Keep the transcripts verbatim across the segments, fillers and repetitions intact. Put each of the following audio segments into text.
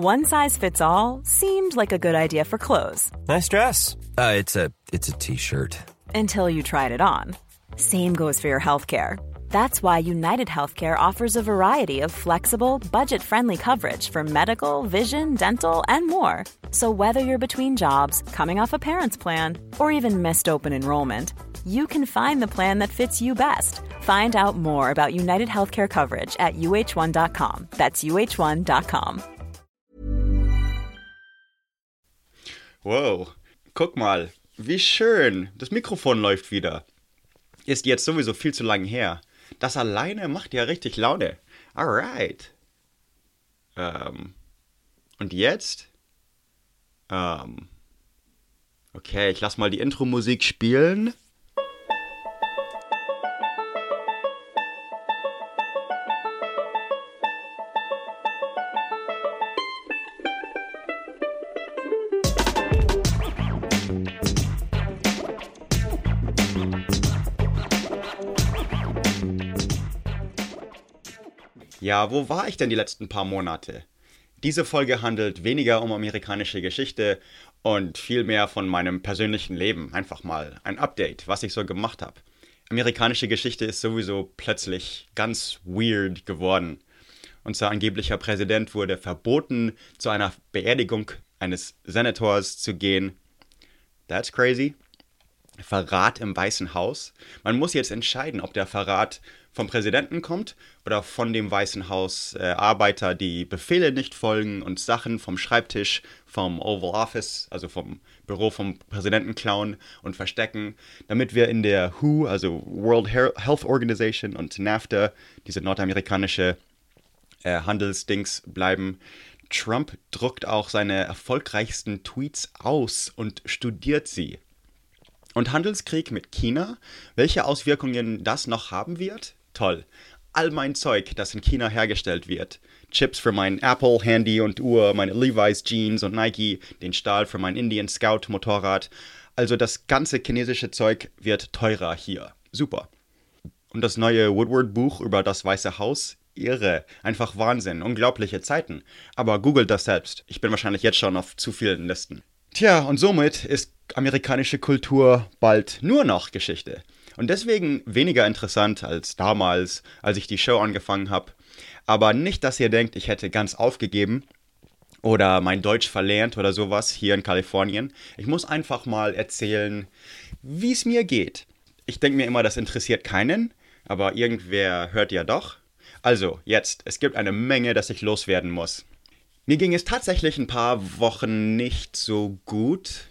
One size fits all seemed like a good idea for clothes. Nice dress. Uh, it's a it's a t-shirt. Until you tried it on. Same goes for your healthcare. That's why United Healthcare offers a variety of flexible, budget-friendly coverage for medical, vision, dental, and more. So whether you're between jobs, coming off a parent's plan, or even missed open enrollment, you can find the plan that fits you best. Find out more about United Healthcare coverage at U H one dot com. That's U H one dot com. Wow, guck mal, wie schön. Das Mikrofon läuft wieder. Ist jetzt sowieso viel zu lang her. Das alleine macht ja richtig Laune. Alright. Ähm. Und jetzt? Ähm. Okay, ich lass mal die Intro-Musik spielen. Ja, wo war ich denn die letzten paar Monate? Diese Folge handelt weniger um amerikanische Geschichte und viel mehr von meinem persönlichen Leben. Einfach mal ein Update, was ich so gemacht habe. Amerikanische Geschichte ist sowieso plötzlich ganz weird geworden. Unser angeblicher Präsident wurde verboten, zu einer Beerdigung eines Senators zu gehen. That's crazy. Verrat im Weißen Haus. Man muss jetzt entscheiden, ob der Verrat vom Präsidenten kommt oder von dem Weißen Haus äh, Arbeiter, die Befehle nicht folgen und Sachen vom Schreibtisch, vom Oval Office, also vom Büro vom Präsidenten klauen und verstecken, damit wir in der W H O, also World Health Organization und NAFTA, diese nordamerikanische äh, Handelsdings bleiben. Trump druckt auch seine erfolgreichsten Tweets aus und studiert sie. Und Handelskrieg mit China, welche Auswirkungen das noch haben wird? Toll. All mein Zeug, das in China hergestellt wird. Chips für mein Apple, Handy und Uhr, meine Levi's Jeans und Nike, den Stahl für mein Indian Scout Motorrad. Also das ganze chinesische Zeug wird teurer hier. Super. Und das neue Woodward-Buch über das Weiße Haus? Irre. Einfach Wahnsinn. Unglaubliche Zeiten. Aber googelt das selbst. Ich bin wahrscheinlich jetzt schon auf zu vielen Listen. Tja, und somit ist amerikanische Kultur bald nur noch Geschichte. Und deswegen weniger interessant als damals, als ich die Show angefangen habe. Aber nicht, dass ihr denkt, ich hätte ganz aufgegeben oder mein Deutsch verlernt oder sowas hier in Kalifornien. Ich muss einfach mal erzählen, wie es mir geht. Ich denke mir immer, das interessiert keinen, aber irgendwer hört ja doch. Also, jetzt, es gibt eine Menge, das ich loswerden muss. Mir ging es tatsächlich ein paar Wochen nicht so gut.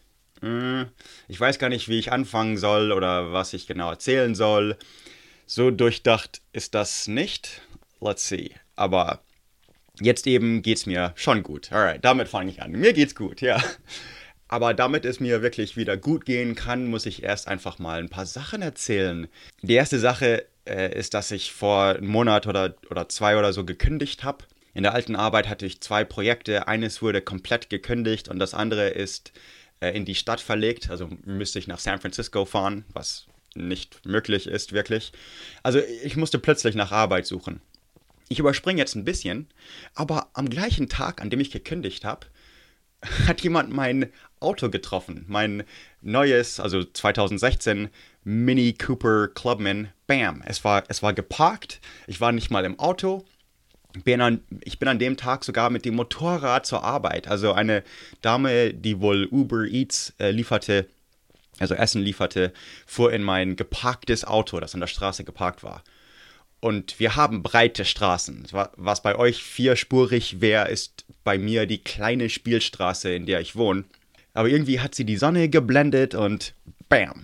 Ich weiß gar nicht, wie ich anfangen soll oder was ich genau erzählen soll. So durchdacht ist das nicht. Let's see. Aber jetzt eben geht's mir schon gut. Alright, damit fange ich an. Mir geht's gut, ja. Aber damit es mir wirklich wieder gut gehen kann, muss ich erst einfach mal ein paar Sachen erzählen. Die erste Sache äh, ist, dass ich vor einem Monat oder, oder zwei oder so gekündigt habe. In der alten Arbeit hatte ich zwei Projekte. Eines wurde komplett gekündigt und das andere ist äh, in die Stadt verlegt. Also müsste ich nach San Francisco fahren, was nicht möglich ist wirklich. Also ich musste plötzlich nach Arbeit suchen. Ich überspringe jetzt ein bisschen, aber am gleichen Tag, an dem ich gekündigt habe, hat jemand mein Auto getroffen. Mein neues, also zwanzig sechzehn Mini Cooper Clubman. Bam, es war, es war geparkt. Ich war nicht mal im Auto. Bin an, ich bin an dem Tag sogar mit dem Motorrad zur Arbeit. Also eine Dame, die wohl Uber Eats äh, lieferte, also Essen lieferte, fuhr in mein geparktes Auto, das an der Straße geparkt war. Und wir haben breite Straßen. Was bei euch vierspurig wäre, ist bei mir die kleine Spielstraße, in der ich wohne. Aber irgendwie hat sie die Sonne geblendet und bam.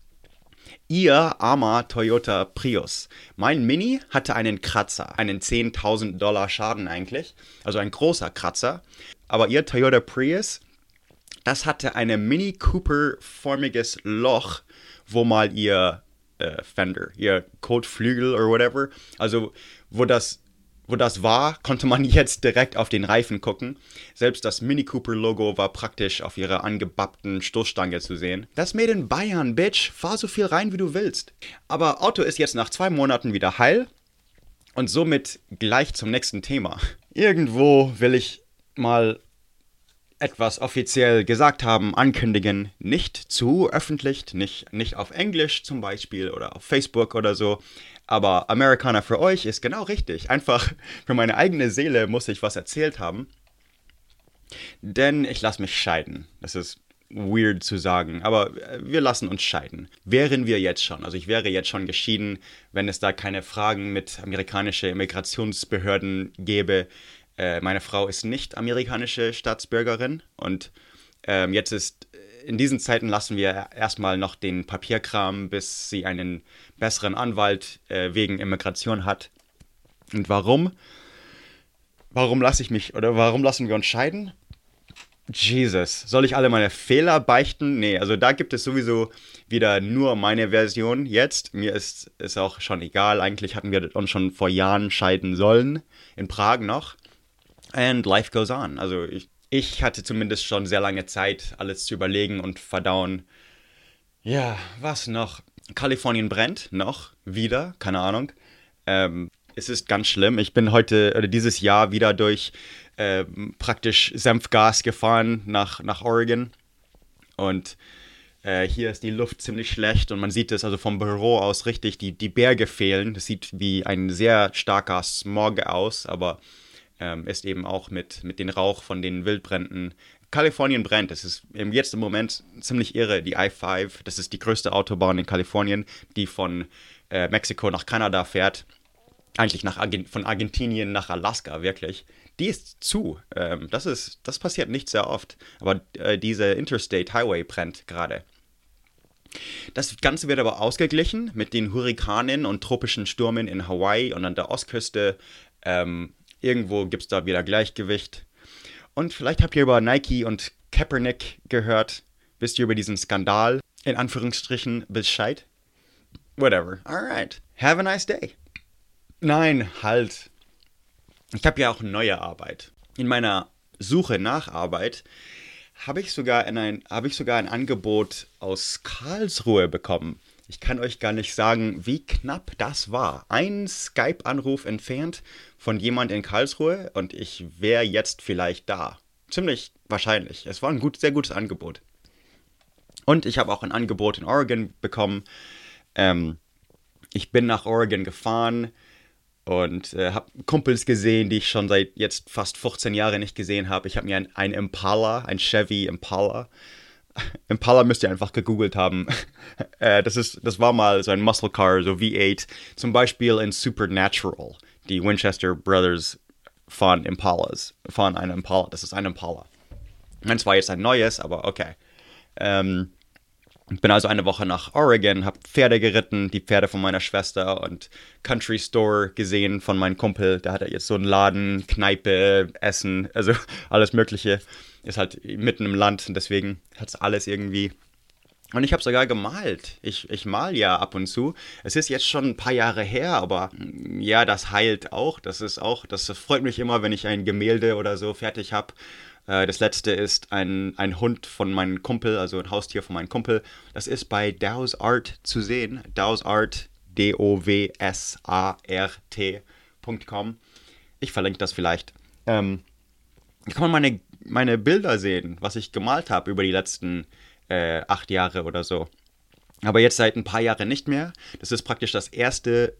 Ihr armer Toyota Prius. Mein Mini hatte einen Kratzer, einen zehntausend Dollar Schaden eigentlich, also ein großer Kratzer. Aber ihr Toyota Prius, das hatte ein Mini Cooper-formiges Loch, wo mal ihr äh, Fender, ihr Kotflügel oder whatever, also wo das Wo das war, konnte man jetzt direkt auf den Reifen gucken. Selbst das Mini Cooper-Logo war praktisch auf ihrer angebappten Stoßstange zu sehen. Das made in Bayern, Bitch. Fahr so viel rein, wie du willst. Aber Auto ist jetzt nach zwei Monaten wieder heil. Und somit gleich zum nächsten Thema. Irgendwo will ich mal etwas offiziell gesagt haben, ankündigen, nicht zu öffentlich, nicht, nicht auf Englisch zum Beispiel oder auf Facebook oder so. Aber Amerikaner für euch ist genau richtig. Einfach für meine eigene Seele muss ich was erzählt haben. Denn ich lasse mich scheiden. Das ist weird zu sagen, aber wir lassen uns scheiden. Wären wir jetzt schon, also ich wäre jetzt schon geschieden, wenn es da keine Fragen mit amerikanischen Immigrationsbehörden gäbe. Äh, meine Frau ist nicht amerikanische Staatsbürgerin und ähm, jetzt ist, in diesen Zeiten lassen wir erstmal noch den Papierkram, bis sie einen besseren Anwalt äh, wegen Immigration hat. Und warum? Warum lasse ich mich, oder warum lassen wir uns scheiden? Jesus, soll ich alle meine Fehler beichten? Nee, also da gibt es sowieso wieder nur meine Version jetzt. Mir ist es auch schon egal. Eigentlich hatten wir uns schon vor Jahren scheiden sollen. In Prag noch. And life goes on. Also ich, ich hatte zumindest schon sehr lange Zeit, alles zu überlegen und verdauen. Ja, was noch? Kalifornien brennt noch. Wieder, keine Ahnung. Ähm, es ist ganz schlimm. Ich bin heute, oder dieses Jahr wieder durch äh, praktisch Senfgas gefahren nach, nach Oregon. Und äh, hier ist die Luft ziemlich schlecht und man sieht es also vom Büro aus richtig, die, die Berge fehlen. Das sieht wie ein sehr starker Smog aus, aber ähm, ist eben auch mit, mit dem Rauch von den Wildbränden. Kalifornien brennt. Das ist jetzt im Moment ziemlich irre. Die I fünf, das ist die größte Autobahn in Kalifornien, die von äh, Mexiko nach Kanada fährt. Eigentlich nach Argent- von Argentinien nach Alaska, wirklich. Die ist zu. Ähm, das ist, das passiert nicht sehr oft. Aber äh, diese Interstate Highway brennt gerade. Das Ganze wird aber ausgeglichen mit den Hurrikanen und tropischen Stürmen in Hawaii und an der Ostküste. Ähm, irgendwo gibt es da wieder Gleichgewicht. Und vielleicht habt ihr über Nike und Kaepernick gehört. Wisst ihr über diesen Skandal? In Anführungsstrichen Bescheid? Whatever. Alright. Have a nice day. Nein, halt. Ich habe ja auch neue Arbeit. In meiner Suche nach Arbeit habe ich sogar in ein, habe ich sogar ein Angebot aus Karlsruhe bekommen. Ich kann euch gar nicht sagen, wie knapp das war. Ein Skype-Anruf entfernt von jemand in Karlsruhe und ich wäre jetzt vielleicht da. Ziemlich wahrscheinlich. Es war ein gut, sehr gutes Angebot. Und ich habe auch ein Angebot in Oregon bekommen. Ähm, ich bin nach Oregon gefahren und äh, habe Kumpels gesehen, die ich schon seit jetzt fast fünfzehn Jahren nicht gesehen habe. Ich habe mir ein, ein Impala, ein Chevy Impala. Impala müsst ihr einfach gegoogelt haben. äh, das, ist, das war mal so ein Muscle Car, so V acht. Zum Beispiel in Supernatural. Die Winchester Brothers fahren Impalas. Fahren einen Impala. Das ist ein Impala. Meins war jetzt ein neues, aber okay. Ähm, ich bin also eine Woche nach Oregon, habe Pferde geritten, die Pferde von meiner Schwester und Country Store gesehen von meinem Kumpel. Der hat ja jetzt so einen Laden, Kneipe, Essen, also alles Mögliche. Ist halt mitten im Land und deswegen hat es alles irgendwie. Und ich habe sogar gemalt. Ich, ich mal ja ab und zu. Es ist jetzt schon ein paar Jahre her, aber ja, das heilt auch. Das ist auch, das freut mich immer, wenn ich ein Gemälde oder so fertig habe. Das letzte ist ein, ein Hund von meinem Kumpel, also ein Haustier von meinem Kumpel. Das ist bei Dow's Art zu sehen. Dow's Art, D O W S A R T Punkt com. Ich verlinke das vielleicht. Ähm, da kann man meine, meine Bilder sehen, was ich gemalt habe über die letzten äh, acht Jahre oder so. Aber jetzt seit ein paar Jahren nicht mehr. Das ist praktisch das erste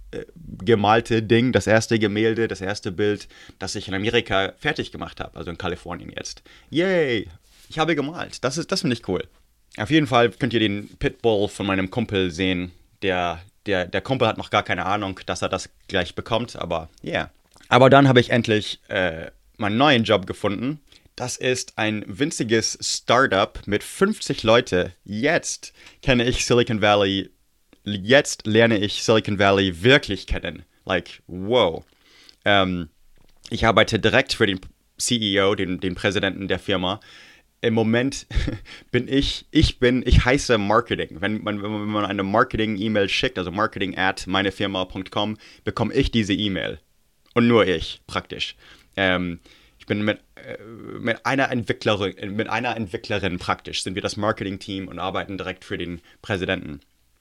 gemalte Ding, das erste Gemälde, das erste Bild, das ich in Amerika fertig gemacht habe, also in Kalifornien jetzt. Yay! Ich habe gemalt. Das ist, das finde ich cool. Auf jeden Fall könnt ihr den Pitbull von meinem Kumpel sehen. Der, der, der Kumpel hat noch gar keine Ahnung, dass er das gleich bekommt, aber ja. Yeah. Aber dann habe ich endlich äh, meinen neuen Job gefunden. Das ist ein winziges Startup mit fünfzig Leute. Jetzt kenne ich Silicon Valley. Jetzt lerne ich Silicon Valley wirklich kennen. Like, wow. Ähm, ich arbeite direkt für den C E O, den, den Präsidenten der Firma. Im Moment bin ich, ich bin, ich heiße Marketing. Wenn man, wenn man eine Marketing-E-Mail schickt, also marketing at meinefirma Punkt com, bekomme ich diese E-Mail. Und nur ich, praktisch. Ähm, ich bin mit, äh, mit einer Entwicklerin, mit einer Entwicklerin praktisch, sind wir das Marketing-Team und arbeiten direkt für den Präsidenten.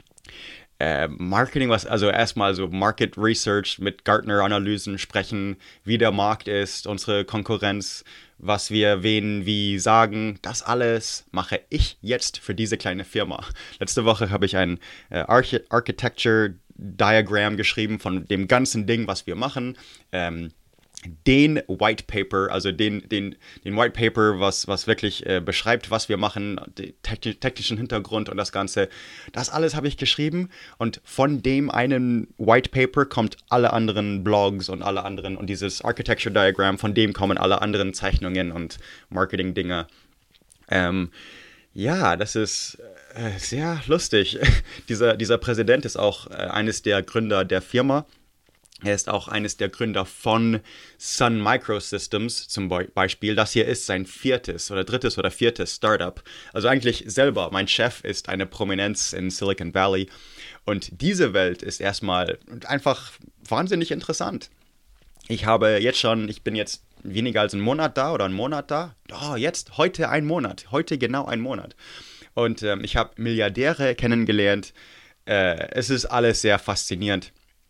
Äh, Marketing, was also erstmal so Market Research mit Gartner-Analysen sprechen, wie der Markt ist, unsere Konkurrenz, was wir wen wie sagen, das alles mache ich jetzt für diese kleine Firma. Letzte Woche habe ich ein äh, Arch- Architecture Diagram geschrieben von dem ganzen Ding, was wir machen. Ähm, den White Paper, also den, den, den White Paper, was, was wirklich äh, beschreibt, was wir machen, den techni- technischen Hintergrund und das Ganze. Das alles habe ich geschrieben und von dem einen White Paper kommt alle anderen Blogs und alle anderen und dieses Architecture Diagram, von dem kommen alle anderen Zeichnungen und Marketing-Dinge. Ähm, ja, das ist äh, sehr lustig. dieser, dieser Präsident ist auch äh, eines der Gründer der Firma. Er ist auch eines der Gründer von Sun Microsystems zum Beispiel. Das hier ist sein viertes oder drittes oder viertes Startup. Also eigentlich selber, mein Chef ist eine Prominenz in Silicon Valley. Und diese Welt ist erstmal einfach wahnsinnig interessant. Ich habe jetzt schon, ich bin jetzt weniger als einen Monat da oder einen Monat da. Oh, jetzt, heute ein Monat. Heute genau ein Monat. Und ähm, ich habe Milliardäre kennengelernt. Äh, es ist alles sehr faszinierend.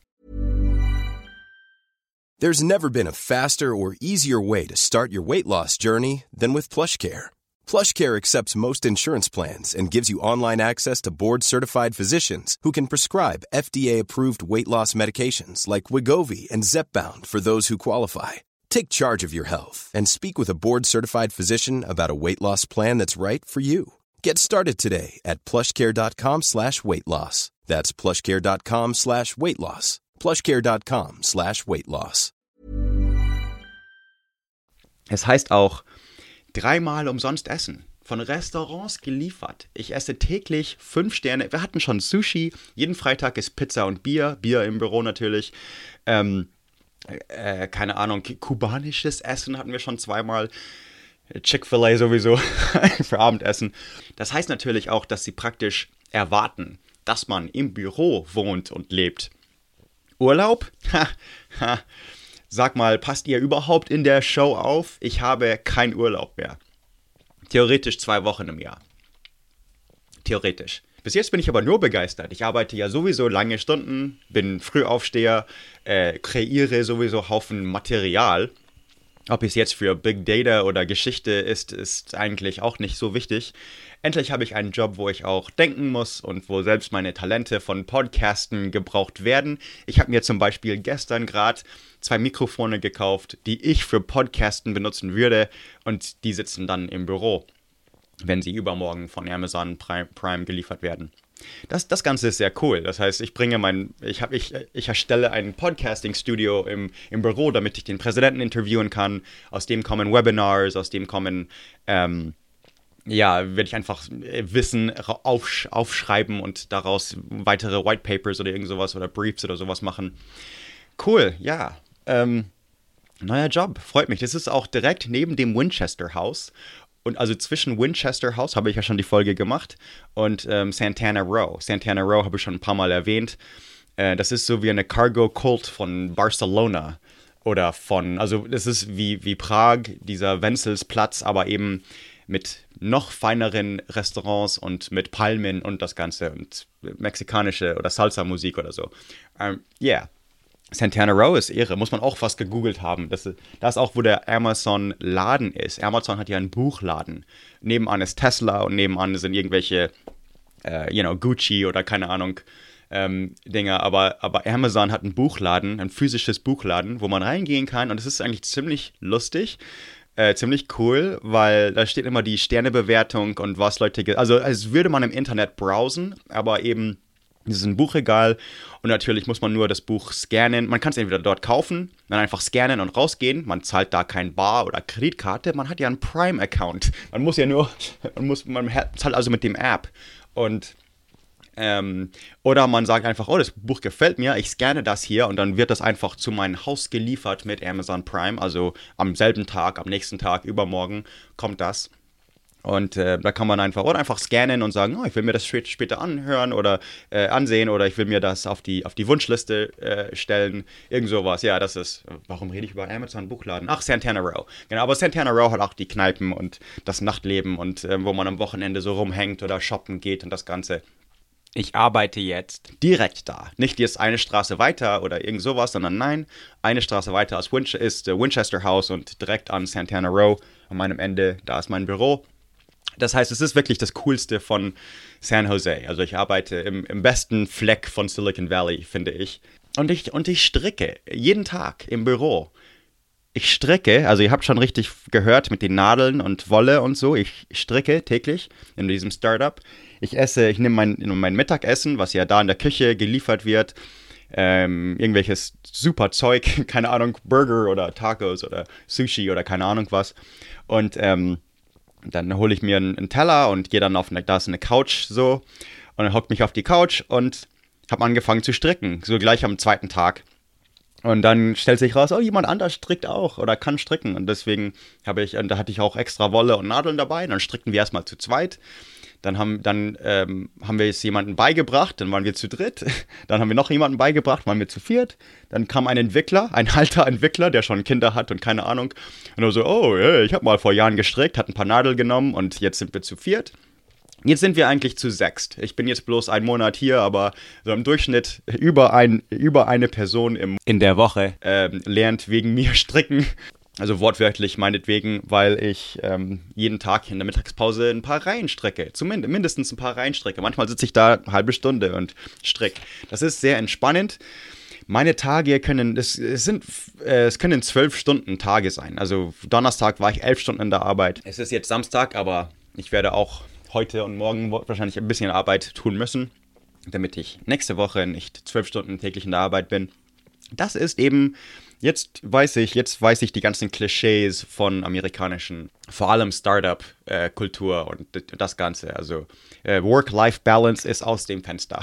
There's never been a faster or easier way to start your weight loss journey than with PlushCare. PlushCare accepts most insurance plans and gives you online access to board-certified physicians who can prescribe F D A-approved weight loss medications like Wegovy and Zepbound for those who qualify. Take charge of your health and speak with a board-certified physician about a weight loss plan that's right for you. Get started today at plushcare.com slash weight loss. That's plushcare.com slash weight loss. plushcare.com slash weight loss. Es heißt auch, dreimal umsonst essen. Von Restaurants geliefert. Ich esse täglich fünf Sterne. Wir hatten schon Sushi. Jeden Freitag ist Pizza und Bier. Bier im Büro natürlich. Ähm, äh, keine Ahnung, kubanisches Essen hatten wir schon zweimal. Chick-fil-A sowieso für Abendessen. Das heißt natürlich auch, dass sie praktisch erwarten, dass man im Büro wohnt und lebt. Urlaub? Ha, ha. Sag mal, passt ihr überhaupt in der Show auf? Ich habe keinen Urlaub mehr. Theoretisch zwei Wochen im Jahr. Theoretisch. Bis jetzt bin ich aber nur begeistert. Ich arbeite ja sowieso lange Stunden, bin Frühaufsteher, äh, kreiere sowieso Haufen Material. Ob es jetzt für Big Data oder Geschichte ist, ist eigentlich auch nicht so wichtig. Endlich habe ich einen Job, wo ich auch denken muss und wo selbst meine Talente von Podcasten gebraucht werden. Ich habe mir zum Beispiel gestern gerade zwei Mikrofone gekauft, die ich für Podcasten benutzen würde und die sitzen dann im Büro, wenn sie übermorgen von Amazon Prime, Prime geliefert werden. Das, das Ganze ist sehr cool. Das heißt, ich bringe mein, ich, hab, ich, ich erstelle ein Podcasting-Studio im, im Büro, damit ich den Präsidenten interviewen kann. Aus dem kommen Webinars, aus dem kommen, ähm, ja, werde ich einfach Wissen aufsch- aufschreiben und daraus weitere White Papers oder irgend sowas oder Briefs oder sowas machen. Cool, ja. Ähm, neuer Job, freut mich. Das ist auch direkt neben dem Winchester House. Und also zwischen Winchester House, habe ich ja schon die Folge gemacht, und ähm, Santana Row. Santana Row habe ich schon ein paar Mal erwähnt. Äh, das ist so wie eine Cargo Cult von Barcelona. Oder von, also das ist wie, wie Prag, dieser Wenzelsplatz, aber eben mit noch feineren Restaurants und mit Palmen und das Ganze und mexikanische oder Salsa-Musik oder so. Ähm, yeah. Santana Row ist irre, muss man auch fast gegoogelt haben. Das ist, das ist auch, wo der Amazon-Laden ist. Amazon hat ja einen Buchladen. Nebenan ist Tesla und nebenan sind irgendwelche, äh, you know, Gucci oder keine Ahnung, ähm, Dinger. Aber, aber Amazon hat einen Buchladen, ein physisches Buchladen, wo man reingehen kann. Und es ist eigentlich ziemlich lustig, äh, ziemlich cool, weil da steht immer die Sternebewertung und was Leute, ge- also als würde man im Internet browsen, aber eben das ist ein Buchregal und natürlich muss man nur das Buch scannen. Man kann es entweder dort kaufen, dann einfach scannen und rausgehen. Man zahlt da kein Bar oder Kreditkarte. Man hat ja einen Prime-Account. Man muss ja nur, man muss, man zahlt also mit dem App. Und ähm, oder man sagt einfach, oh, das Buch gefällt mir, ich scanne das hier und dann wird das einfach zu meinem Haus geliefert mit Amazon Prime. Also am selben Tag, am nächsten Tag, übermorgen kommt das. Und äh, da kann man einfach oder einfach scannen und sagen, oh, ich will mir das später anhören oder äh, ansehen oder ich will mir das auf die, auf die Wunschliste äh, stellen. Irgend sowas. Ja, das ist, warum rede ich über Amazon Buchladen? Ach, Santana Row. Genau, aber Santana Row hat auch die Kneipen und das Nachtleben und äh, wo man am Wochenende so rumhängt oder shoppen geht und das Ganze. Ich arbeite jetzt direkt da. Nicht jetzt eine Straße weiter oder irgend sowas, sondern nein, eine Straße weiter als Winch- ist äh, Winchester House und direkt an Santana Row. an meinem Ende, da ist mein Büro. Das heißt, es ist wirklich das Coolste von San Jose. Also ich arbeite im, im besten Fleck von Silicon Valley, finde ich. Und ich. und ich stricke jeden Tag im Büro. Ich stricke, also ihr habt schon richtig gehört mit den Nadeln und Wolle und so. Ich stricke täglich in diesem Startup. Ich esse, ich nehme mein, mein Mittagessen, was ja da in der Küche geliefert wird. Ähm, irgendwelches super Zeug, keine Ahnung, Burger oder Tacos oder Sushi oder keine Ahnung was. Und ähm, dann hole ich mir einen, einen Teller und gehe dann auf eine, da ist eine Couch so. Und dann hocke mich auf die Couch und habe angefangen zu stricken, so gleich am zweiten Tag. Und dann stellt sich raus, oh, jemand anders strickt auch oder kann stricken. Und deswegen habe ich, und da hatte ich auch extra Wolle und Nadeln dabei. Dann strickten wir erstmal zu zweit. Dann haben, dann, ähm, haben wir es jemandem beigebracht, dann waren wir zu dritt. Dann haben wir noch jemanden beigebracht, waren wir zu viert. Dann kam ein Entwickler, ein alter Entwickler, der schon Kinder hat und keine Ahnung. Und er so, oh, ich habe mal vor Jahren gestrickt, hat ein paar Nadeln genommen und jetzt sind wir zu viert. Jetzt sind wir eigentlich zu sechst. Ich bin jetzt bloß einen Monat hier, aber so im Durchschnitt über, ein, über eine Person im, in der Woche ähm, lernt wegen mir stricken. Also wortwörtlich meinetwegen, weil ich ähm, jeden Tag in der Mittagspause ein paar Reihen strecke. Zumindest mindestens ein paar Reihen strecke. Manchmal sitze ich da eine halbe Stunde und stricke. Das ist sehr entspannend. Meine Tage können, es, es sind, äh, es können zwölf Stunden Tage sein. Also Donnerstag war ich elf Stunden in der Arbeit. Es ist jetzt Samstag, aber ich werde auch heute und morgen wahrscheinlich ein bisschen Arbeit tun müssen, damit ich nächste Woche nicht zwölf Stunden täglich in der Arbeit bin. Das ist eben, jetzt weiß ich, jetzt weiß ich die ganzen Klischees von amerikanischen, vor allem Startup-Kultur und das Ganze. Also äh, Work-Life-Balance ist aus dem Fenster.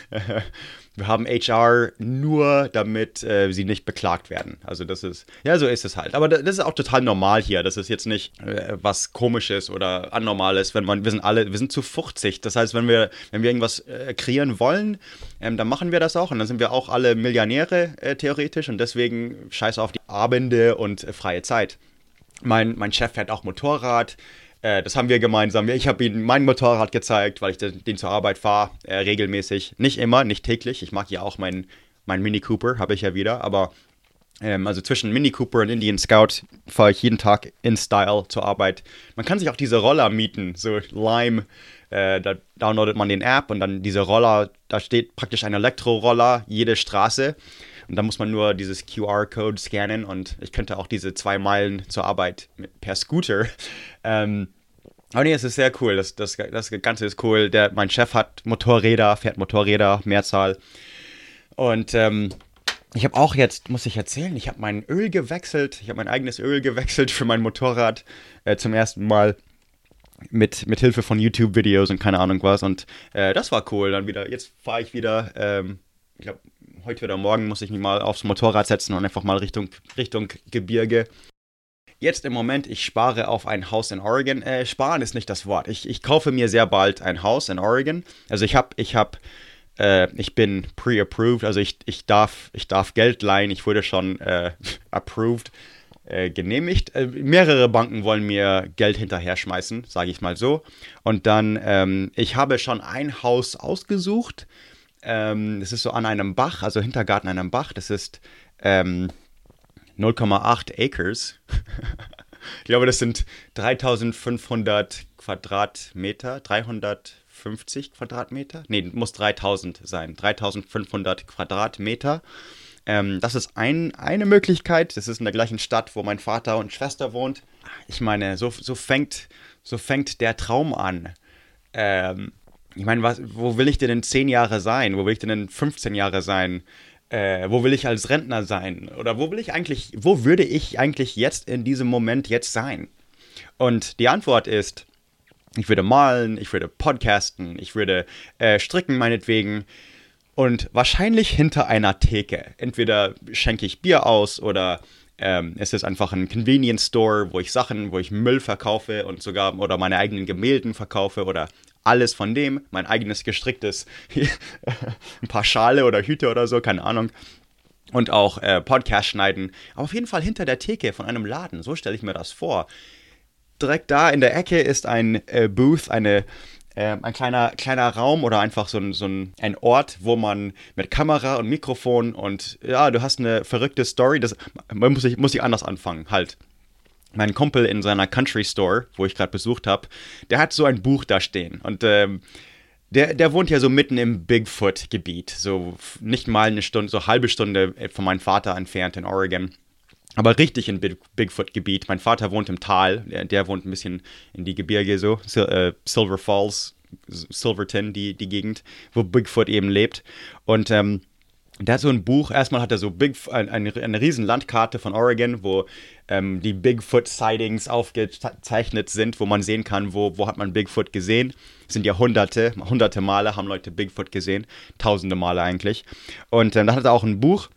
Wir haben H R nur, damit äh, sie nicht beklagt werden. Also das ist, ja, so ist es halt. Aber das ist auch total normal hier. Das ist jetzt nicht äh, was Komisches oder Anormales, wenn man, wir sind alle, wir sind zu fuchsig. Das heißt, wenn wir, wenn wir irgendwas äh, kreieren wollen, ähm, dann machen wir das auch. Und dann sind wir auch alle Millionäre äh, theoretisch. Und deswegen scheiß auf die Abende und äh, freie Zeit. Mein, mein Chef fährt auch Motorrad. Das haben wir gemeinsam. Ich habe ihm mein Motorrad gezeigt, weil ich den, den zur Arbeit fahre, äh, regelmäßig. Nicht immer, nicht täglich. Ich mag ja auch meinen mein Mini Cooper, habe ich ja wieder. Aber ähm, also zwischen Mini Cooper und Indian Scout fahre ich jeden Tag in Style zur Arbeit. Man kann sich auch diese Roller mieten, so Lime. Äh, da downloadet man den App und dann diese Roller, da steht praktisch ein Elektroroller, jede Straße. Und da muss man nur dieses Q R-Code scannen und ich könnte auch diese zwei Meilen zur Arbeit mit, per Scooter. Ähm, aber nee, es ist sehr cool. Das, das, das Ganze ist cool. Der, mein Chef hat Motorräder, fährt Motorräder, Mehrzahl. Und ähm, ich habe auch jetzt, muss ich erzählen, ich habe mein Öl gewechselt. Ich habe mein eigenes Öl gewechselt für mein Motorrad äh, zum ersten Mal. Mit, mit Hilfe von YouTube-Videos und keine Ahnung was. Und äh, das war cool. Dann wieder, jetzt fahre ich wieder, ähm, ich glaube, heute oder morgen muss ich mich mal aufs Motorrad setzen und einfach mal Richtung, Richtung Gebirge. Jetzt im Moment, ich spare auf ein Haus in Oregon. Äh, sparen ist nicht das Wort. Ich, ich kaufe mir sehr bald ein Haus in Oregon. Also ich habe, ich habe, äh, ich bin pre-approved. Also ich, ich darf, ich darf Geld leihen. Ich wurde schon äh, approved. Äh, genehmigt. Äh, mehrere Banken wollen mir Geld hinterher schmeißen, sage ich mal so. Und dann, ähm, ich habe schon ein Haus ausgesucht. Ähm, das ist so an einem Bach, also Hintergarten an einem Bach. Das ist ähm, null Komma acht Acres. Ich glaube, das sind dreitausendfünfhundert Quadratmeter, dreihundertfünfzig Quadratmeter. Nee, muss dreitausend sein. dreitausendfünfhundert Quadratmeter. Ähm, das ist ein, eine Möglichkeit. Das ist in der gleichen Stadt, wo mein Vater und Schwester wohnt. Ich meine, so, so, fängt, so fängt der Traum an. Ähm, ich meine, was, wo will ich denn in zehn Jahre sein? Wo will ich denn in fünfzehn Jahre sein? Äh, wo will ich als Rentner sein? Oder wo will ich eigentlich, wo würde ich eigentlich jetzt in diesem Moment jetzt sein? Und die Antwort ist, ich würde malen, ich würde podcasten, ich würde äh, stricken meinetwegen. Und wahrscheinlich hinter einer Theke. Entweder schenke ich Bier aus oder ähm, es ist einfach ein Convenience Store, wo ich Sachen, wo ich Müll verkaufe und sogar oder meine eigenen Gemälden verkaufe oder alles von dem, mein eigenes gestricktes, ein paar Schale oder Hüte oder so, keine Ahnung. Und auch äh, Podcast schneiden. Aber auf jeden Fall hinter der Theke von einem Laden, so stelle ich mir das vor. Direkt da in der Ecke ist ein äh, Booth, eine Ähm, ein kleiner, kleiner Raum oder einfach so ein, so ein, ein Ort, wo man mit Kamera und Mikrofon und ja, du hast eine verrückte Story, das man muss ich, muss ich anders anfangen, halt. mein Kumpel in seiner Country Store, wo ich gerade besucht habe, der hat so ein Buch da stehen. Und ähm, der, der wohnt ja so mitten im Bigfoot-Gebiet. So nicht mal eine Stunde, so eine halbe Stunde von meinem Vater entfernt in Oregon. Aber richtig im Big, Bigfoot-Gebiet. Mein Vater wohnt im Tal. Der, der wohnt ein bisschen in die Gebirge so. Sil- äh, Silver Falls, Silverton, die, die Gegend, wo Bigfoot eben lebt. Und ähm, der hat so ein Buch, erstmal hat er so Big, eine, eine riesen Landkarte von Oregon, wo ähm, die Bigfoot-Sightings aufgezeichnet sind, wo man sehen kann, wo, wo hat man Bigfoot gesehen. Es sind ja hunderte, hunderte Male haben Leute Bigfoot gesehen, tausende Male eigentlich. Und ähm, da hat er auch ein Buch,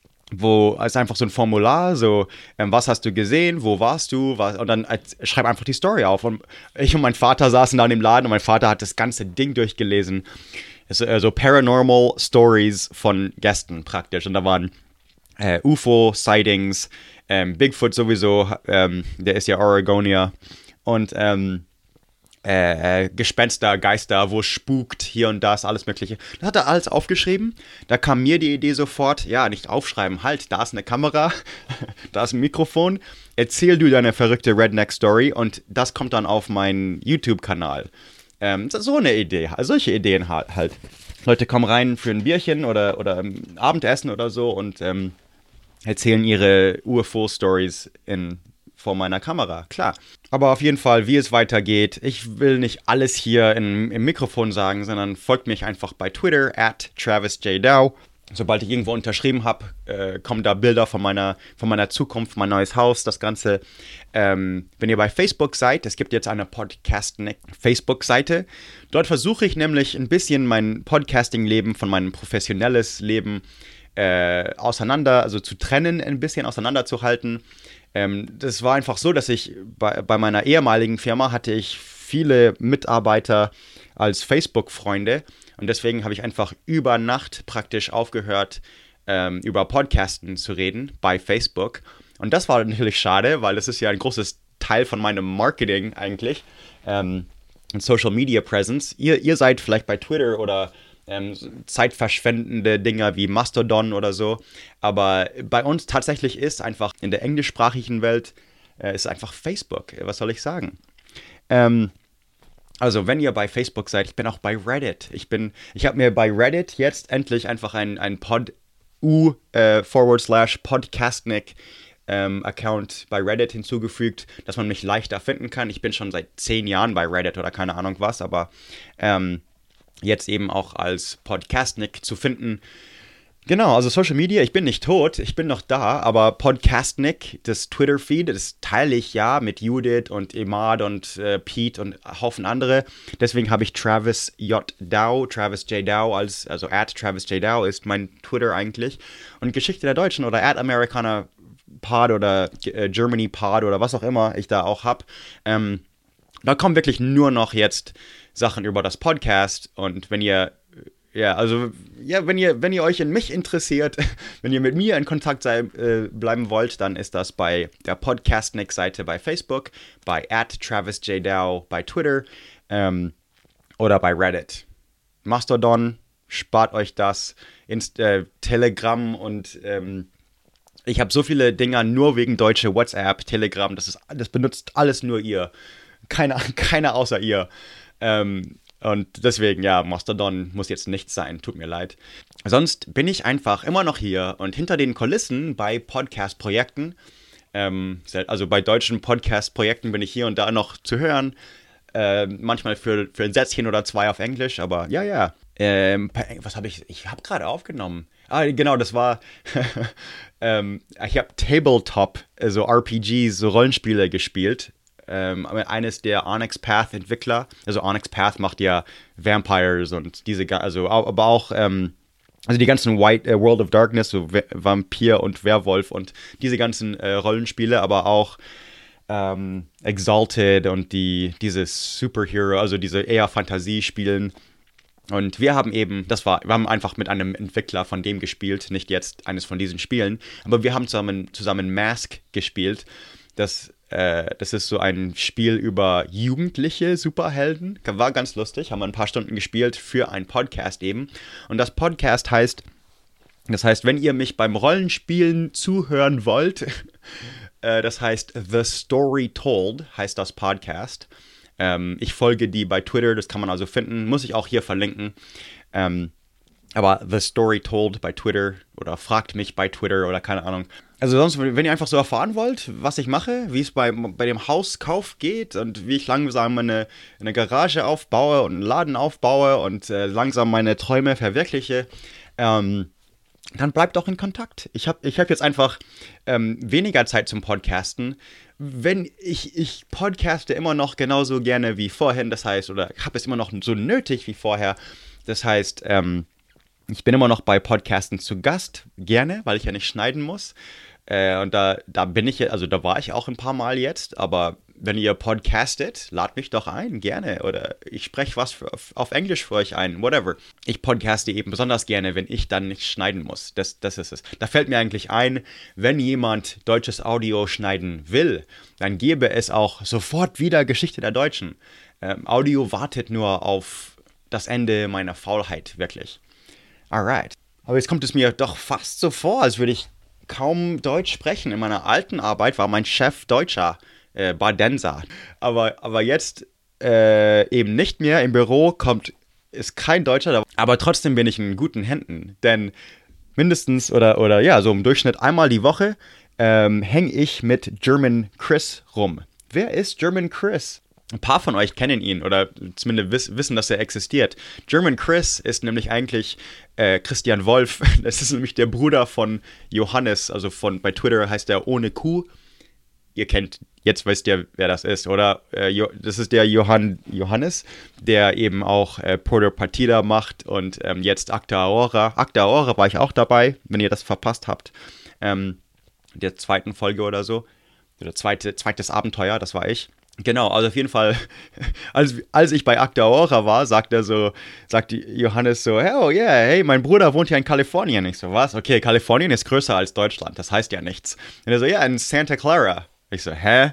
wo es einfach so ein Formular, so, ähm, was hast du gesehen, wo warst du, was, und dann äh, schreib einfach die Story auf. Und ich und mein Vater saßen da in dem Laden und mein Vater hat das ganze Ding durchgelesen. So also Paranormal Stories von Gästen praktisch. Und da waren äh, U F O-Sightings, ähm, Bigfoot sowieso, ähm, der ist ja Oregonier. Und ähm, äh, Gespenster, Geister, wo es spukt, hier und das, alles mögliche. Das hat er alles aufgeschrieben. Da kam mir die Idee sofort, ja, nicht aufschreiben, halt, da ist eine Kamera, da ist ein Mikrofon. Erzähl du deine verrückte Redneck-Story und das kommt dann auf meinen YouTube-Kanal. Ähm, so eine Idee, solche Ideen halt. Leute kommen rein für ein Bierchen oder, oder ähm, Abendessen oder so und ähm, erzählen ihre U F O-Stories in, vor meiner Kamera, klar. Aber auf jeden Fall, wie es weitergeht, ich will nicht alles hier in, im Mikrofon sagen, sondern folgt mich einfach bei Twitter, at Travis J. Dow. Sobald ich irgendwo unterschrieben habe, äh, kommen da Bilder von meiner, von meiner Zukunft, mein neues Haus, das Ganze. Ähm, wenn ihr bei Facebook seid, es gibt jetzt eine Podcast-Facebook-Seite. Dort versuche ich nämlich ein bisschen mein Podcasting-Leben von meinem professionelles Leben äh, auseinander, also zu trennen, ein bisschen auseinanderzuhalten. Ähm, das war einfach so, dass ich bei, bei meiner ehemaligen Firma hatte ich viele Mitarbeiter als Facebook-Freunde. Und deswegen habe ich einfach über Nacht praktisch aufgehört, ähm, über Podcasten zu reden bei Facebook. Und das war natürlich schade, weil das ist ja ein großes Teil von meinem Marketing eigentlich. Ähm, und Social Media Presence. Ihr, ihr seid vielleicht bei Twitter oder ähm, zeitverschwendende Dinger wie Mastodon oder so. Aber bei uns tatsächlich ist einfach in der englischsprachigen Welt äh, ist einfach Facebook. Was soll ich sagen? Ähm, Also, wenn ihr bei Facebook seid, ich bin auch bei Reddit. Ich bin, ich habe mir bei Reddit jetzt endlich einfach ein, ein Pod U äh, forward slash Podcastnik ähm, Account bei Reddit hinzugefügt, dass man mich leichter finden kann. Ich bin schon seit zehn Jahren bei Reddit oder keine Ahnung was, aber ähm, jetzt eben auch als Podcastnik zu finden. Genau, also Social Media, ich bin nicht tot, ich bin noch da, aber Podcastnik, das Twitter-Feed, das teile ich ja mit Judith und Emad und äh, Pete und Haufen andere. Deswegen habe ich Travis J. Dow, Travis J. Dow, als, also at Travis J. Dow ist mein Twitter eigentlich. Und Geschichte der Deutschen oder at Americana Pod oder äh, Germany Pod oder was auch immer ich da auch habe. Ähm, da kommen wirklich nur noch jetzt Sachen über das Podcast und wenn ihr Ja, also, ja, wenn ihr, wenn ihr euch in mich interessiert, wenn ihr mit mir in Kontakt sei, äh, bleiben wollt, dann ist das bei der Podcastnik-Seite bei Facebook, bei at Travis J. Dow bei Twitter ähm, oder bei Reddit. Mastodon, spart euch das, Inst- äh, Telegram und ähm, ich habe so viele Dinger nur wegen deutsche WhatsApp, Telegram, das, ist, das benutzt alles nur ihr. Keiner, keiner außer ihr. Ähm, Und deswegen, ja, Mastodon muss jetzt nichts sein, tut mir leid. Sonst bin ich einfach immer noch hier und hinter den Kulissen bei Podcast-Projekten, ähm, also bei deutschen Podcast-Projekten bin ich hier und da noch zu hören. Äh, manchmal für, für ein Sätzchen oder zwei auf Englisch, aber ja, ja. Ähm, was habe ich, ich habe gerade aufgenommen. Ah, genau, das war, ähm, ich habe Tabletop, also R P Gs, so Rollenspiele gespielt. Ähm, eines der Onyx Path Entwickler, also Onyx Path macht ja Vampires und diese, also aber auch, ähm, also die ganzen White äh, World of Darkness, so v- Vampir und Werwolf und diese ganzen äh, Rollenspiele, aber auch ähm, Exalted und die, diese Superhero, also diese eher Fantasiespielen. Und wir haben eben, das war, wir haben einfach mit einem Entwickler von dem gespielt, nicht jetzt eines von diesen Spielen, aber wir haben zusammen, zusammen Mask gespielt. Das Das ist so ein Spiel über jugendliche Superhelden. War ganz lustig, haben wir ein paar Stunden gespielt für einen Podcast eben. Und das Podcast heißt, das heißt, wenn ihr mich beim Rollenspielen zuhören wollt, Äh, das heißt The Story Told, heißt das Podcast. Ähm, ich folge die bei Twitter, das kann man also finden. Muss ich auch hier verlinken. Ähm, aber The Story Told bei Twitter oder fragt mich bei Twitter oder keine Ahnung. Also sonst, wenn ihr einfach so erfahren wollt, was ich mache, wie es bei, bei dem Hauskauf geht und wie ich langsam eine, eine Garage aufbaue und einen Laden aufbaue und äh, langsam meine Träume verwirkliche, ähm, dann bleibt auch in Kontakt. Ich habe ich hab jetzt einfach ähm, weniger Zeit zum Podcasten. Wenn ich, ich podcaste immer noch genauso gerne wie vorhin, das heißt, oder habe es immer noch so nötig wie vorher, das heißt, ähm, ich bin immer noch bei Podcasten zu Gast, gerne, weil ich ja nicht schneiden muss. Äh, und da, da bin ich, also da war ich auch ein paar Mal jetzt, aber wenn ihr podcastet, lad mich doch ein, gerne. Oder ich spreche was für, auf, auf Englisch für euch ein, whatever. Ich podcaste eben besonders gerne, wenn ich dann nicht schneiden muss. Das, das ist es. Da fällt mir eigentlich ein, wenn jemand deutsches Audio schneiden will, dann gäbe es auch sofort wieder Geschichte der Deutschen. Ähm, Audio wartet nur auf das Ende meiner Faulheit, wirklich. Alright. Aber jetzt kommt es mir doch fast so vor, als würde ich kaum Deutsch sprechen. In meiner alten Arbeit war mein Chef Deutscher, äh, Badenser. Aber, aber jetzt äh, eben nicht mehr. Im Büro kommt, ist kein Deutscher, aber trotzdem bin ich in guten Händen. Denn mindestens oder, oder ja, so im Durchschnitt einmal die Woche ähm, hänge ich mit German Chris rum. Wer ist German Chris? Ein paar von euch kennen ihn oder zumindest wiss, wissen, dass er existiert. German Chris ist nämlich eigentlich äh, Christian Wolf. Das ist nämlich der Bruder von Johannes. Also von bei Twitter heißt er ohne Q. Ihr kennt, jetzt wisst ihr, wer das ist, oder? Äh, jo, das ist der Johann, Johannes, der eben auch äh, Porter Partida macht und ähm, jetzt Acta Aora. Acta Aora war ich auch dabei, wenn ihr das verpasst habt. Ähm, der zweiten Folge oder so. Oder zweite, zweites Abenteuer, das war ich. Genau, also auf jeden Fall, als, als ich bei Acta Aora war, sagt er so, sagt Johannes so, oh yeah, hey, mein Bruder wohnt ja in Kalifornien. Ich so, was? Okay, Kalifornien ist größer als Deutschland, das heißt ja nichts. Und er so, ja, in Santa Clara. Ich so, hä?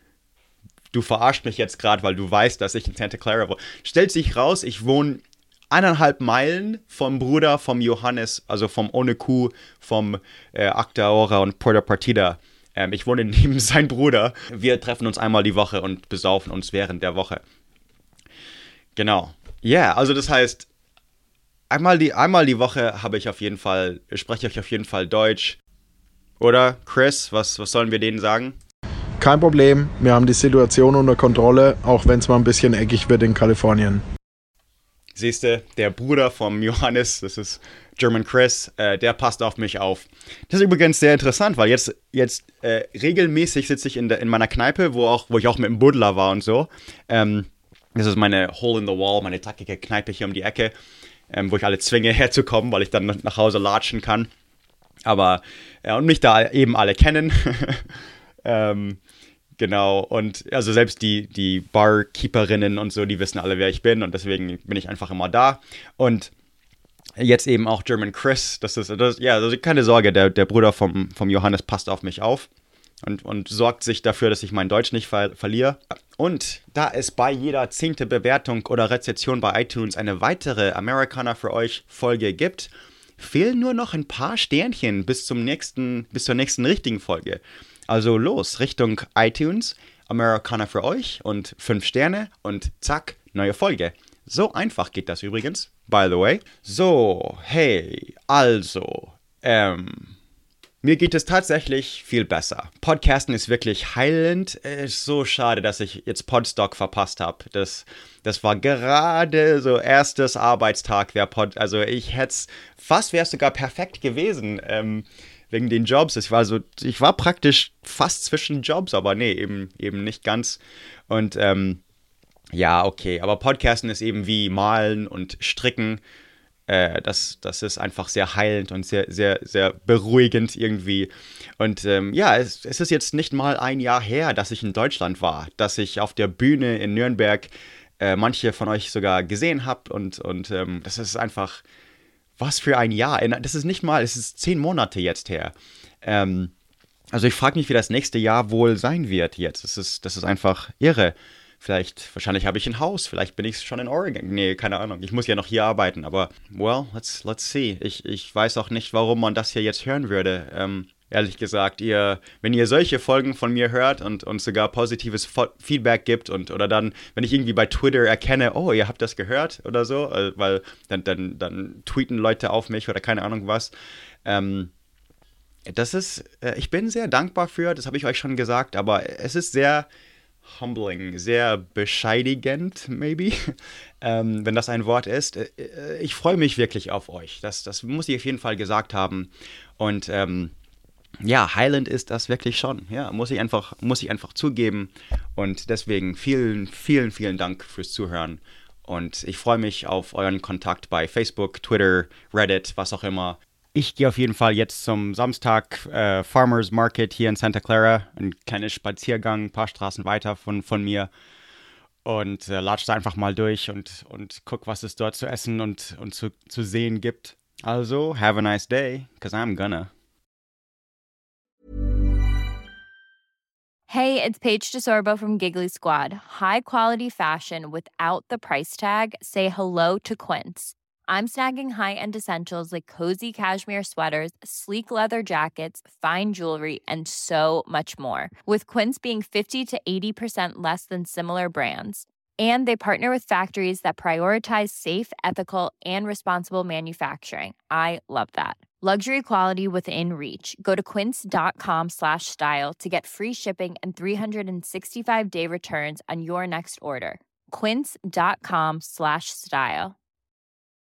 Du verarscht mich jetzt gerade, weil du weißt, dass ich in Santa Clara wohne. Stellt sich raus, ich wohne eineinhalb Meilen vom Bruder vom Johannes, also vom Ohne Q, vom äh, Acta Aora und Porter Partida. Ähm, ich wohne neben seinem Bruder. Wir treffen uns einmal die Woche und besaufen uns während der Woche. Genau. Ja, yeah, also das heißt, einmal die, einmal die Woche habe ich auf jeden Fall, spreche ich auf jeden Fall Deutsch. Oder, Chris, was, was sollen wir denen sagen? Kein Problem, wir haben die Situation unter Kontrolle, auch wenn es mal ein bisschen eckig wird in Kalifornien. Siehst du, der Bruder vom Johannes, das ist German Chris, äh, der passt auf mich auf. Das ist übrigens sehr interessant, weil jetzt, jetzt äh, regelmäßig sitze ich in, der, in meiner Kneipe, wo, auch, wo ich auch mit dem Buddler war und so. Ähm, das ist meine Hole in the Wall, meine tackige Kneipe hier um die Ecke, ähm, wo ich alle zwinge herzukommen, weil ich dann nach Hause latschen kann. Aber, äh, und mich da eben alle kennen. ähm, Genau, und also selbst die, die Barkeeperinnen und so, die wissen alle, wer ich bin und deswegen bin ich einfach immer da. Und jetzt eben auch German Chris, das ist, das, ja, also keine Sorge, der, der Bruder vom, vom Johannes passt auf mich auf und, und sorgt sich dafür, dass ich mein Deutsch nicht ver- verliere. Und da es bei jeder zehnte Bewertung oder Rezension bei iTunes eine weitere Amerikaner für euch Folge gibt, fehlen nur noch ein paar Sternchen bis zum nächsten, bis zur nächsten richtigen Folge. Also los, Richtung iTunes, Amerikaner für euch und fünf Sterne und zack, neue Folge. So einfach geht das übrigens, by the way. So, hey, also, ähm, mir geht es tatsächlich viel besser. Podcasten ist wirklich heilend. Es ist so schade, dass ich jetzt Podstock verpasst habe. Das, das war gerade so erstes Arbeitstag, wer Pod, also ich hätte es, fast wäre es sogar perfekt gewesen, ähm, wegen den Jobs. Ich war so, ich war praktisch fast zwischen Jobs, aber nee, eben, eben nicht ganz. Und ähm, ja, okay, aber Podcasten ist eben wie Malen und Stricken. Äh, das, das ist einfach sehr heilend und sehr, sehr, sehr beruhigend irgendwie. Und ähm, ja, es, es ist jetzt nicht mal ein Jahr her, dass ich in Deutschland war, dass ich auf der Bühne in Nürnberg äh, manche von euch sogar gesehen habe. Und, und ähm, das ist einfach, was für ein Jahr. Das ist nicht mal, es ist zehn Monate jetzt her. Ähm, also ich frage mich, wie das nächste Jahr wohl sein wird jetzt. Das ist, das ist einfach irre. Vielleicht, wahrscheinlich habe ich ein Haus, vielleicht bin ich schon in Oregon. Nee, keine Ahnung. Ich muss ja noch hier arbeiten, aber well, let's, let's see. Ich, ich weiß auch nicht, warum man das hier jetzt hören würde. Ähm, ehrlich gesagt. Ihr, wenn ihr solche Folgen von mir hört und, und sogar positives Fo- Feedback gibt und oder dann, wenn ich irgendwie bei Twitter erkenne, oh, ihr habt das gehört oder so, äh, weil dann, dann, dann tweeten Leute auf mich oder keine Ahnung was. Ähm, das ist, äh, ich bin sehr dankbar für, das habe ich euch schon gesagt, aber es ist sehr humbling, sehr bescheidigend, maybe, ähm, wenn das ein Wort ist. Äh, ich freue mich wirklich auf euch. Das, das muss ich auf jeden Fall gesagt haben. Und ähm, ja, Highland ist das wirklich schon. Ja, muss ich einfach, muss ich einfach zugeben. Und deswegen vielen, vielen, vielen Dank fürs Zuhören. Und ich freue mich auf euren Kontakt bei Facebook, Twitter, Reddit, was auch immer. Ich gehe auf jeden Fall jetzt zum Samstag äh, Farmers Market hier in Santa Clara. Ein kleiner Spaziergang, ein paar Straßen weiter von, von mir. Und äh, latsche da einfach mal durch und, und guck, was es dort zu essen und, und zu, zu sehen gibt. Also, have a nice day, because I'm gonna. Hey, it's Paige DeSorbo from Giggly Squad. High quality fashion without the price tag. Say hello to Quince. I'm snagging high-end essentials like cozy cashmere sweaters, sleek leather jackets, fine jewelry, and so much more. With Quince being fifty to eighty percent less than similar brands. And they partner with factories that prioritize safe, ethical, and responsible manufacturing. I love that. Luxury quality within reach. Go to quince.com slash style to get free shipping and three sixty-five day returns on your next order. Quince.com slash style.